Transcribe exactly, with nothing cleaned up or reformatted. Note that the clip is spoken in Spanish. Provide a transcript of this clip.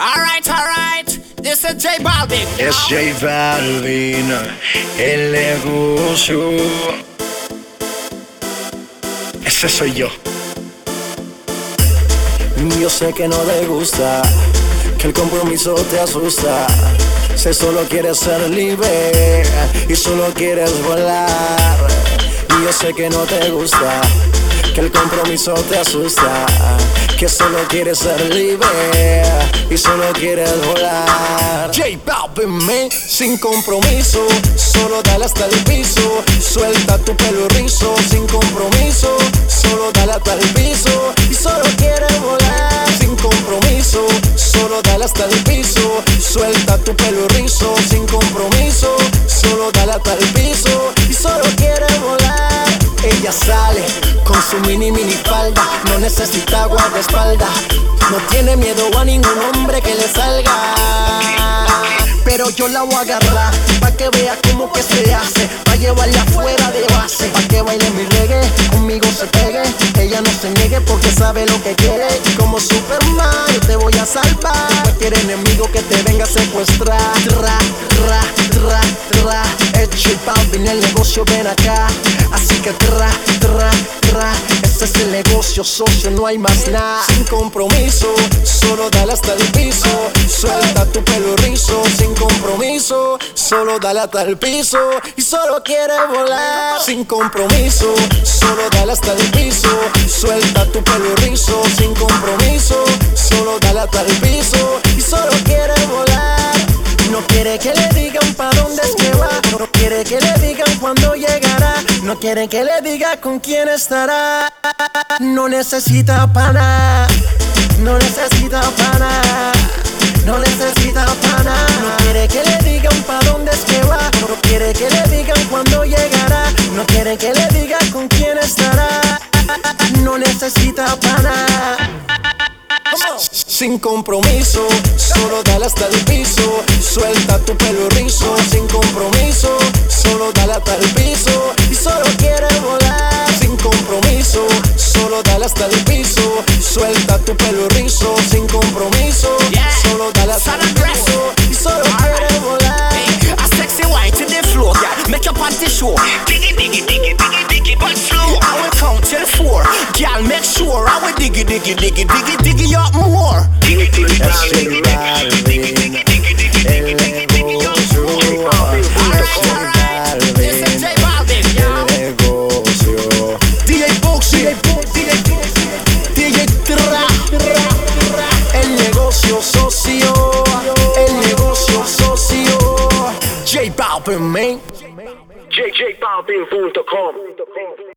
Alright, alright, this is J Balvin. Es J Balvin, el negocio. Ese soy yo. Yo sé que no te gusta, que el compromiso te asusta. Sé solo quieres ser libre y solo quieres volar. Y yo sé que no te gusta, que el compromiso te asusta. Que solo quieres ser libre y solo quieres volar. J Balvin, me sin compromiso, solo dale hasta el piso. Suelta tu pelo rizo, sin compromiso, solo dale hasta el piso. Y solo quieres volar, sin compromiso, solo dale hasta el piso. Suelta tu pelo rizo, sin compromiso, solo dale hasta el piso. Y solo quieres volar. Ella sale con su mini mini falda, no necesita guardaespaldas, no tiene miedo a ningún hombre que le salga. Pero yo la voy a agarrar, pa' que vea cómo que se hace, pa' llevarla fuera de base, pa' que baile mi reggae, conmigo se pegue. Ella no se niegue porque sabe lo que quiere. Y como Superman yo te voy a salvar, cualquier enemigo que te venga a secuestrar. Tra, tra, tra, tra, es J Balvin, el negocio, ven acá. Así que tra, tra, tra, ese es el negocio, socio, no hay más nada. Sin compromiso, solo dale hasta el piso. Suelta tu pelo rizo, sin compromiso, solo dale hasta el piso. Y solo quiere volar. Sin compromiso, solo dale hasta el piso. Suelta tu pelo rizo, sin compromiso, solo dale hasta el piso. Y solo quiere volar. No quiere que le digan pa' dónde es que va, no quiere que le digan cuándo llegará, no quiere que le diga con quién estará. No necesita pana, no necesita pana, no necesita pana. No quiere que le digan pa' dónde es que va, no quiere que le digan cuándo llegará, no quiere que le diga con quién estará. No necesita pana. Sin compromiso, solo dale hasta el piso. Suelta tu pelo rizo, sin compromiso, solo dale hasta el piso. Y solo quiere volar. Sin compromiso, solo dale hasta el piso. Suelta tu pelo rizo, sin compromiso, solo dale hasta el piso. Y solo quiere volar. A sexy white in the floor, yeah. Make your panty show. Diggy, diggy, diggy, diggy, diggy, but slow. I will count till four. Girl, make sure I will diggy, diggy, diggy, diggy, diggy up more. Diggy, diggy, diggy, diggy, diggy, diggy, diggy, diggy, diggy, diggy, diggy up more. Alright, alright. This is J Balvin, yeah. D J Boxy, D J Tra, el negocio socio, el negocio socio. J Balvin, man. J J Balvin punto com